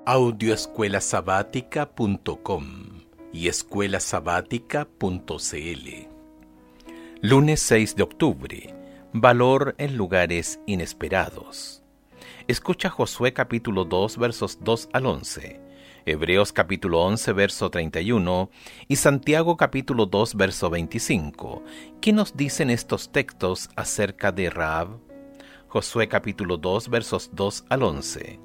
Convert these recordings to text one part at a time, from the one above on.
Audioescuelasabática.com y escuelasabática.cl. Lunes 6 de octubre. Valor en lugares inesperados. Escucha Josué capítulo 2 versos 2 al 11, Hebreos capítulo 11 verso 31 y Santiago capítulo 2 verso 25. ¿Qué nos dicen estos textos acerca de Rahab? Josué capítulo 2 versos 2 al 11.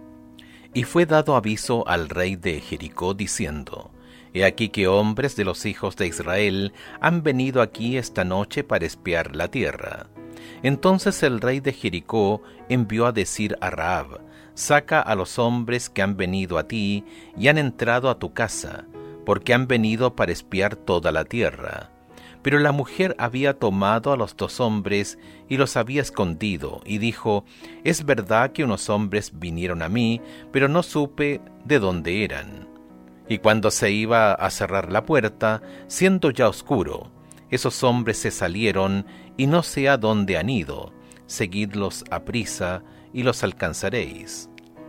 Y fue dado aviso al rey de Jericó, diciendo: He aquí que hombres de los hijos de Israel han venido aquí esta noche para espiar la tierra. Entonces el rey de Jericó envió a decir a Rahab: Saca a los hombres que han venido a ti y han entrado a tu casa, porque han venido para espiar toda la tierra. Pero la mujer había tomado a los dos hombres y los había escondido, y dijo: Es verdad que unos hombres vinieron a mí, pero no supe de dónde eran. Y cuando se iba a cerrar la puerta, siendo ya oscuro, esos hombres se salieron, y no sé a dónde han ido. Seguidlos aprisa, y los alcanzaréis.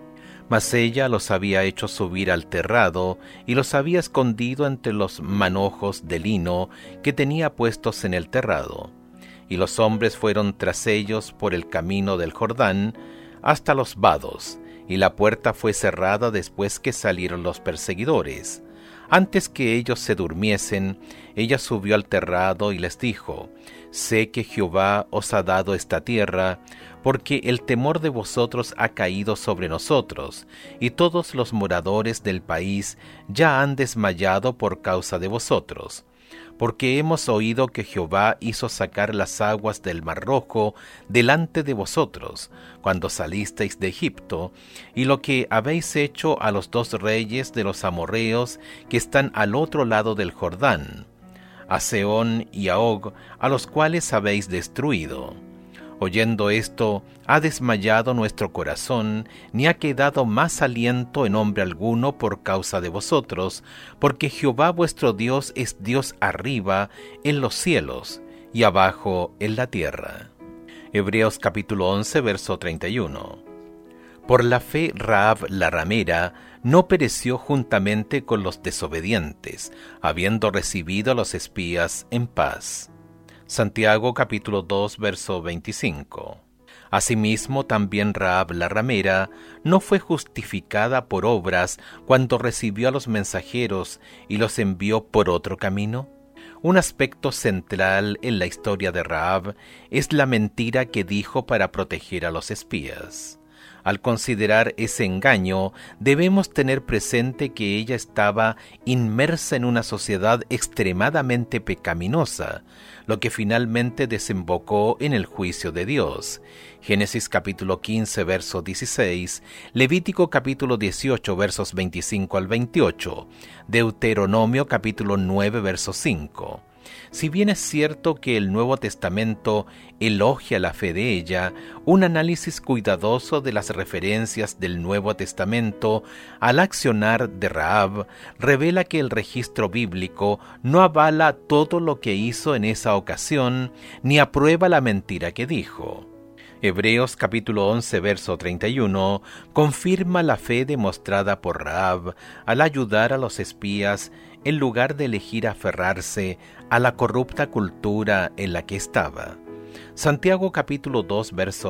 Mas ella los había hecho subir al terrado, y los había escondido entre los manojos de lino que tenía puestos en el terrado. Y los hombres fueron tras ellos por el camino del Jordán hasta los vados, y la puerta fue cerrada después que salieron los perseguidores. Antes que ellos se durmiesen, ella subió al terrado y les dijo: Sé que Jehová os ha dado esta tierra, porque el temor de vosotros ha caído sobre nosotros, y todos los moradores del país ya han desmayado por causa de vosotros. Porque hemos oído que Jehová hizo sacar las aguas del Mar Rojo delante de vosotros, cuando salisteis de Egipto, y lo que habéis hecho a los dos reyes de los amorreos que están al otro lado del Jordán, a Sehón y a Og, a los cuales habéis destruido. Oyendo esto, ha desmayado nuestro corazón, ni ha quedado más aliento en hombre alguno por causa de vosotros, porque Jehová vuestro Dios es Dios arriba en los cielos y abajo en la tierra. Hebreos capítulo 11 verso 31. Por la fe Rahab la ramera no pereció juntamente con los desobedientes, habiendo recibido a los espías en paz. Santiago capítulo 2 verso 25. Asimismo también Rahab la ramera no fue justificada por obras cuando recibió a los mensajeros y los envió por otro camino. Un aspecto central en la historia de Rahab es la mentira que dijo para proteger a los espías. Al considerar ese engaño, debemos tener presente que ella estaba inmersa en una sociedad extremadamente pecaminosa, lo que finalmente desembocó en el juicio de Dios. Génesis capítulo 15, verso 16, Levítico capítulo 18, versos 25 al 28, Deuteronomio capítulo 9, verso 5. Si bien es cierto que el Nuevo Testamento elogia la fe de ella, un análisis cuidadoso de las referencias del Nuevo Testamento al accionar de Rahab revela que el registro bíblico no avala todo lo que hizo en esa ocasión, ni aprueba la mentira que dijo. Hebreos capítulo 11 verso 31 confirma la fe demostrada por Rahab al ayudar a los espías en lugar de elegir aferrarse a la corrupta cultura en la que estaba. Santiago capítulo 2 verso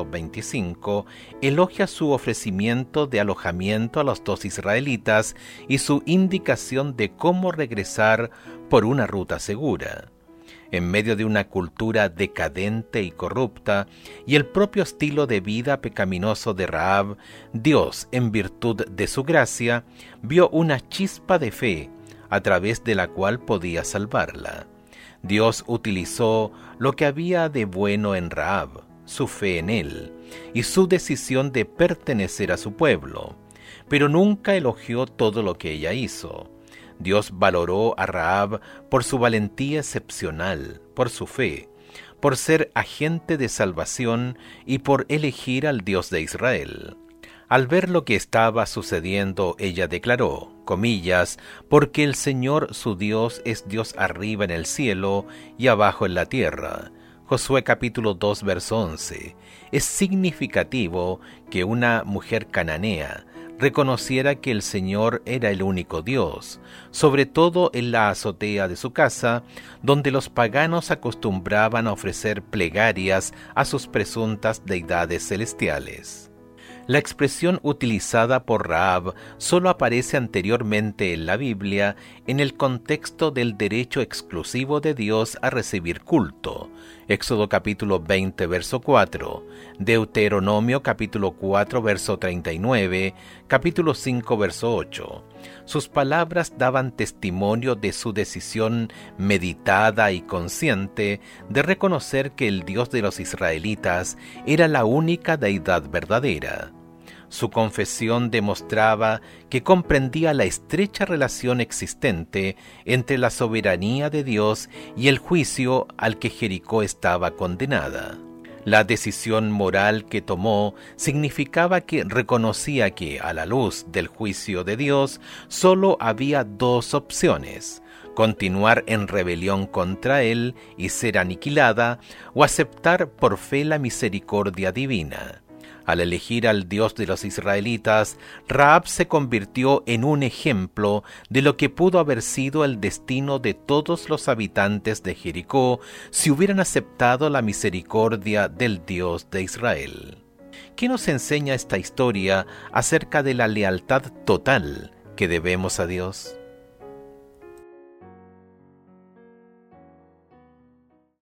25 elogia su ofrecimiento de alojamiento a los dos israelitas y su indicación de cómo regresar por una ruta segura. En medio de una cultura decadente y corrupta y el propio estilo de vida pecaminoso de Rahab, Dios, en virtud de su gracia, vio una chispa de fe a través de la cual podía salvarla. Dios utilizó lo que había de bueno en Rahab, su fe en él, y su decisión de pertenecer a su pueblo, pero nunca elogió todo lo que ella hizo. Dios valoró a Rahab por su valentía excepcional, por su fe, por ser agente de salvación y por elegir al Dios de Israel. Al ver lo que estaba sucediendo, ella declaró, comillas, porque el Señor su Dios es Dios arriba en el cielo y abajo en la tierra. Josué capítulo 2 verso 11. Es significativo que una mujer cananea reconociera que el Señor era el único Dios, sobre todo en la azotea de su casa, donde los paganos acostumbraban a ofrecer plegarias a sus presuntas deidades celestiales. La expresión utilizada por Rahab solo aparece anteriormente en la Biblia en el contexto del derecho exclusivo de Dios a recibir culto. Éxodo capítulo 20, verso 4, Deuteronomio capítulo 4, verso 39, capítulo 5, verso 8. Sus palabras daban testimonio de su decisión meditada y consciente de reconocer que el Dios de los israelitas era la única deidad verdadera. Su confesión demostraba que comprendía la estrecha relación existente entre la soberanía de Dios y el juicio al que Jericó estaba condenada. La decisión moral que tomó significaba que reconocía que, a la luz del juicio de Dios, solo había dos opciones: continuar en rebelión contra Él y ser aniquilada, o aceptar por fe la misericordia divina. Al elegir al Dios de los israelitas, Rahab se convirtió en un ejemplo de lo que pudo haber sido el destino de todos los habitantes de Jericó si hubieran aceptado la misericordia del Dios de Israel. ¿Qué nos enseña esta historia acerca de la lealtad total que debemos a Dios?